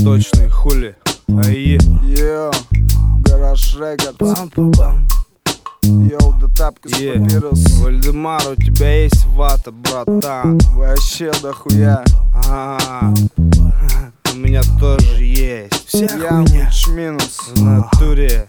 Восточный хули. Ае. Йо, Гараж Рекордс. Йоу, да тапка с папирос. Вальдемар, у тебя есть вата, братан? Вообще дохуя. У меня тоже есть. Вся хуйня. Минус. В натуре.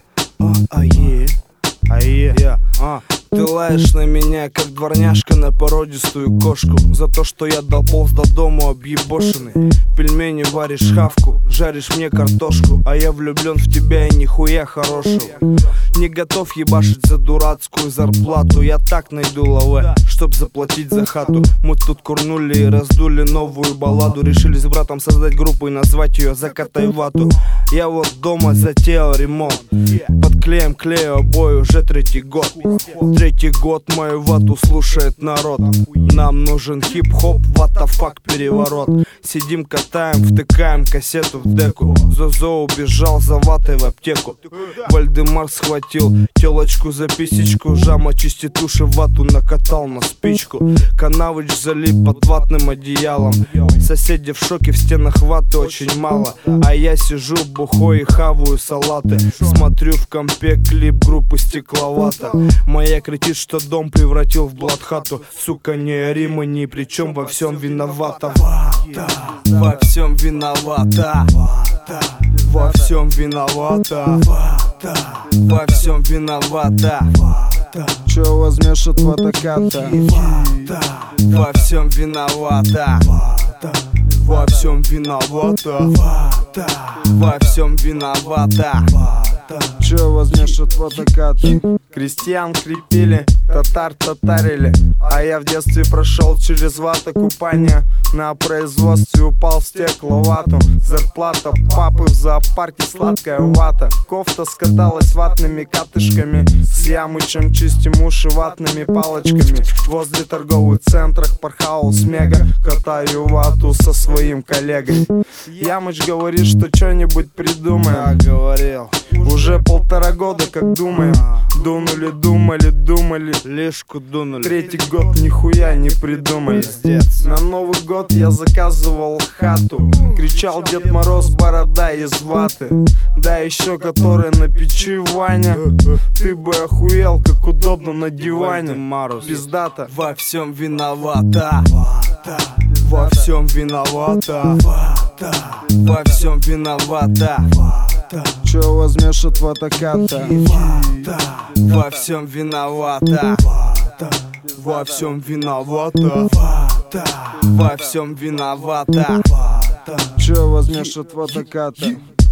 Ты лаешь на меня, как дворняжка на породистую кошку, за то, что я дополз до дому объебошенный. Пельмени варишь хавку, жаришь мне картошку, а я влюблен в тебя и нихуя хорошего. Не готов ебашить за дурацкую зарплату. Я так найду лаве, чтоб заплатить за хату. Мы тут курнули и раздули новую балладу. Решили с братом создать группу и назвать ее «Закатай вату». Я вот дома затеял ремонт, под клеем клею обои уже третий год. Третий год мою вату слушает народ. Нам нужен хип-хоп, вата-фак, переворот. Сидим, катаем, втыкаем кассету в деку. Зозо убежал за ватой в аптеку. Вальдемар схватил телочку за писечку. Жама чистит уши, вату накатал на спичку. Канавыч залип под ватным одеялом. Соседи в шоке, в стенах ваты очень мало. А я сижу бухой и хаваю салаты. Смотрю в компе клип группы Стекловата. Моя кричит, что дом превратил в блатхату. Сука, не ори, мы ни при чем, во всем виновата. Во всем виновата. Во всем виновата. Во всем виновата. Че возьмешь от ватаката? Во всем виновата. Во всем виновата. Во всем виновата. Че возьмешь от ватаката? Крестьян крепили, татар татарили. А я в детстве прошел через ватокупание. На производстве упал в стекловату. Зарплата папы в зоопарке, сладкая вата. Кофта скаталась ватными катышками. С Ямычем чистим уши ватными палочками. Возле торговых центрах Пархаус Мега. Катаю вату со своим коллегой. Ямыч говорит, что что-нибудь придумаем. Я говорил. Уже 1,5 года как думаем. Дунули, думали, лишку дунули. Третий год нихуя не придумали. Пиздец. На Новый год я заказывал хату. Кричал Дед Мороз, борода из ваты. Да еще которая на печи, Ваня. Ты бы охуел, как удобно на диване. Пиздата. Во всем виновата. Во всем виновата. Во всем виновата. Че возьмешь от ватаката? Во всем виновата. Во всем виновата. Во всем виновата. Че возьмешь от ватаката?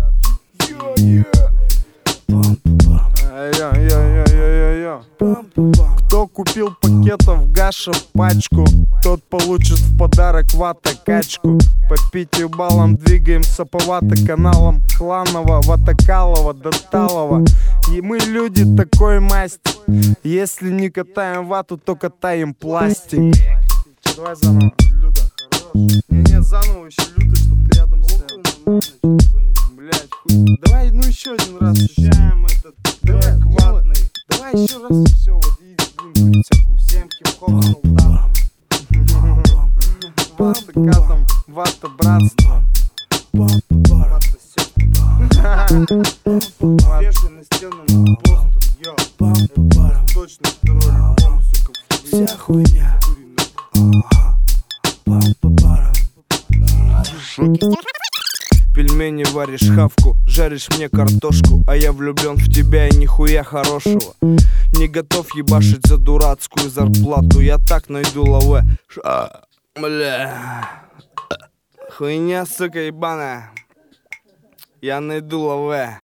Кто купил пакетов Гаша пачку, тот получит в подарок вата-качку. По 5 баллам двигаемся по вата-каналам Хланова, Ватакалова, Доталова. И мы люди такой масти. Если не катаем вату, то катаем пластик. Давай заново, Люда, хорош. Не, заново еще Люда, чтоб ты рядом стоял. Блять, хуй. Давай, ну еще один раз. Включаем этот трек ватный. Давай еще раз, все, вот и будем всякую. Всем хип-хоп султан. Вата-катом, вата-братство. Вата сёк. Вешай на стену на постер. Йо, это точно второй альбом, сука. Вся хуйня. Пельмени варишь хавку, жаришь мне картошку, а я влюблен в тебя и нихуя хорошего. Не готов ебашить за дурацкую зарплату. Я так найду лаве. Бля. Хуйня, сука, ебаная. Я найду лаве.